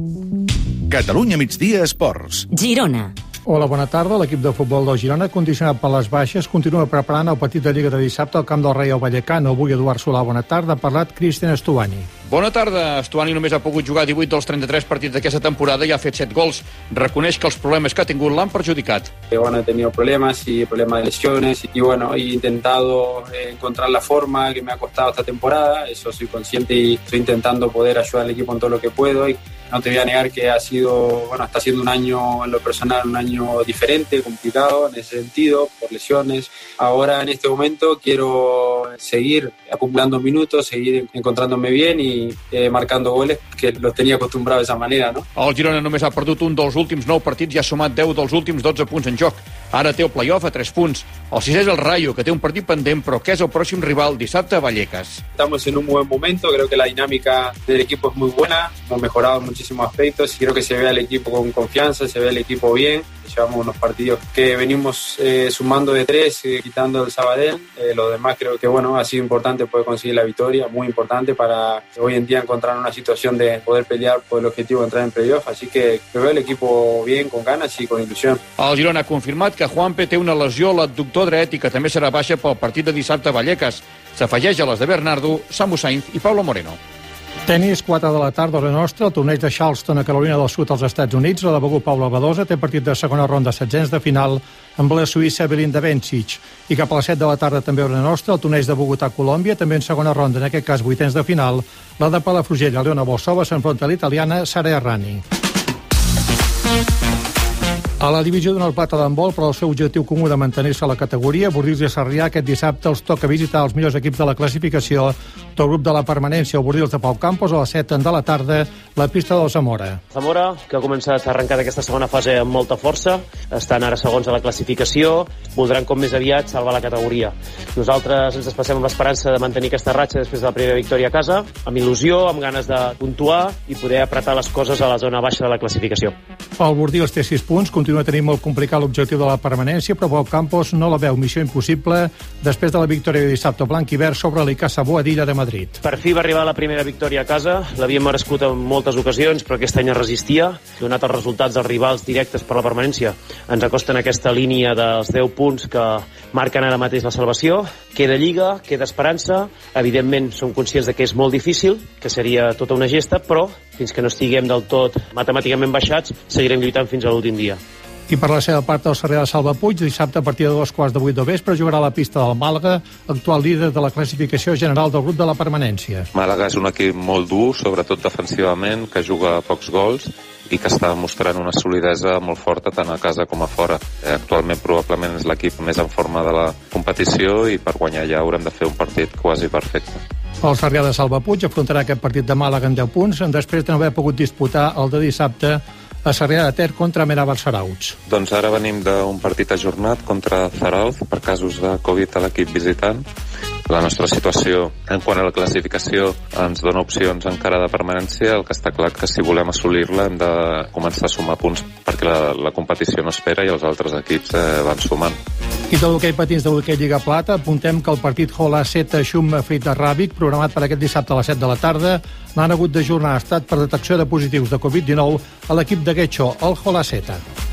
Catalunya migdia esports. Girona. Hola, bona tarda. L'equip de futbol del Girona, condicionat per les baixes, continua preparant el partit de Lliga de dissabte al camp del Rayo Vallecano. Avui Eduard Solà, bona tarda. Ha parlat Cristian Estuani. Bona tarda. Estuani només ha pogut jugar 18 dels 33 partits d'aquesta temporada i ha fet 7 gols. Reconeix que els problemes que ha tingut l'han perjudicat. He tenido problemas de lesiones y he intentado encontrar la forma que me ha costado esta temporada. Eso soy consciente y estoy intentando poder ayudar al equipo en todo lo que puedo. Y no te voy a negar que está siendo un año en lo personal, un año diferente, complicado en ese sentido, por lesiones. Ahora en este momento quiero seguir acumulando minutos, seguir encontrándome bien y marcando goles, que los tenía acostumbrado de esa manera, ¿no? El Girona només ha perdut un dels últims 9 partits i ha sumat 10 dels últims 12 punts en joc. Ara té el play-off a 3 punts. El sisè és el Rayo, que té un partit pendent, però que és el pròxim rival dissabte a Vallecas. Estamos en un buen momento, creo que la dinámica del equipo es muy buena, hemos mejorado en muchísimos aspectos y creo que se ve al equipo con confianza, se ve al equipo bien. Llevamos unos partidos que venimos sumando de 3, quitando el Sabadell. Lo demás creo que ha sido importante poder conseguir la victoria, muy importante para hoy en día encontrar una situación de poder pelear por el objetivo de entrar en playoff. Así que veo el equipo bien, con ganas y con ilusión. El Girona ha confirmat que Juanpe té una lesió a l'adductor dret i que també serà baixa pel partit de dissabte a Vallecas. S'afegeix a les de Bernardo, Samu Sainz i Pablo Moreno. Tenis, 4 de la tarda, hora nostra, el torneig de Charleston a Carolina del Sud als Estats Units. La de Begur Paula Badosa té partit de segona ronda, setzents de final, amb la suïssa Belinda Bencic. I cap a les 7 de la tarda, també hora nostra, el torneig de Bogotà, Colòmbia, també en segona ronda, en aquest cas vuitens de final, la de Palafrugell, Leona Bolsova, s'enfronta a l'italiana Sara Errani. A la divisió d'honor plata d'handbol, però el seu objectiu comú de mantenir-se a la categoria, Bordils i Sarrià aquest dissabte els toca visitar els millors equips de la classificació del grup de la permanència, el Bordils de Pau Campos, a les 7 de la tarda, la pista del Zamora. Zamora, que ha començat a arrencar aquesta segona fase amb molta força, estan ara segons a la classificació, voldran com més aviat salvar la categoria. Nosaltres ens desplacem amb l'esperança de mantenir aquesta ratxa després de la primera victòria a casa, amb il·lusió, amb ganes de puntuar i poder apretar les coses a la zona baixa de la classificació. El Bordils té 6 punts, continua tenint molt complicat l'objectiu de la permanència, però Pau Campos no la veu missió impossible després de la victòria de dissabte blanc i verd sobre l'Icasa Boadilla de Madrid. Per fi va arribar la primera victòria a casa, l'havíem merescut en moltes ocasions, però aquest any es resistia, donat els resultats dels rivals directes per la permanència. Ens acosten a aquesta línia dels 10 punts que marquen ara mateix la salvació. Queda Lliga, queda esperança, evidentment som conscients de que és molt difícil, que seria tota una gesta, però fins que no estiguem del tot matemàticament baixats, seguirem lluitant fins a l'últim dia. I per la seva part, el Sarrià de Salvapuig, dissabte a partir de 2:15 del vespre, jugarà a la pista del Màlaga, actual líder de la classificació general del grup de la permanència. Màlaga és un equip molt dur, sobretot defensivament, que juga a pocs gols i que està mostrant una solidesa molt forta tant a casa com a fora. Actualment probablement és l'equip més en forma de la competició i per guanyar ja haurem de fer un partit quasi perfecte. El Sarrià de Salvapuig afrontarà aquest partit de Màlaga en 10 punts, després de no haver pogut disputar el de dissabte a Sarrià de Ter contra Merabar Sarauts. Doncs ara venim d'un partit ajornat contra Zarauz per casos de Covid a l'equip visitant. La nostra situació en quant a la classificació ens dona opcions encara de permanència. El que està clar que si volem assolir-la hem de començar a sumar punts perquè la competició no espera i els altres equips van sumant. I tot l'hoquei patins de l'hoquei Lliga Plata, apuntem que el partit Hola 7 Xum Frita Ràbic, programat per aquest dissabte a les 7 de la tarda, l'han hagut d'ajornar, ha estat per detecció de positius de Covid-19 a l'equip de Guecho, el Hola 7.